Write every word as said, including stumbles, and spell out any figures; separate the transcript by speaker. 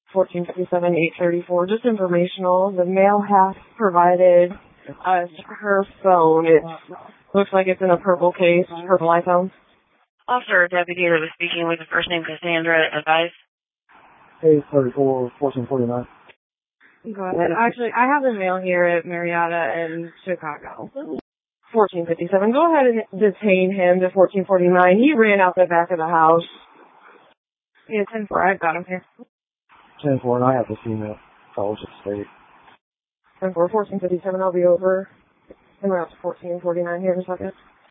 Speaker 1: fourteen fifty-seven, eight thirty-four, just informational. The mail has provided us her phone. It looks like it's in a purple case, purple iPhone.
Speaker 2: Officer, deputy that was speaking with the first name Cassandra, advice.
Speaker 3: eight thirty-four, fourteen forty-nine.
Speaker 1: Go ahead. Actually, I have the mail here at Marietta in Chicago. fourteen fifty-seven. Go ahead and detain him to fourteen forty-nine. He ran out the back of the house. Yeah, ten four. I've got him here.
Speaker 3: ten four, and I have the female Fellowship State.
Speaker 1: ten four, fourteen fifty-seven. I'll be over. And we're up to fourteen forty-nine here in a second.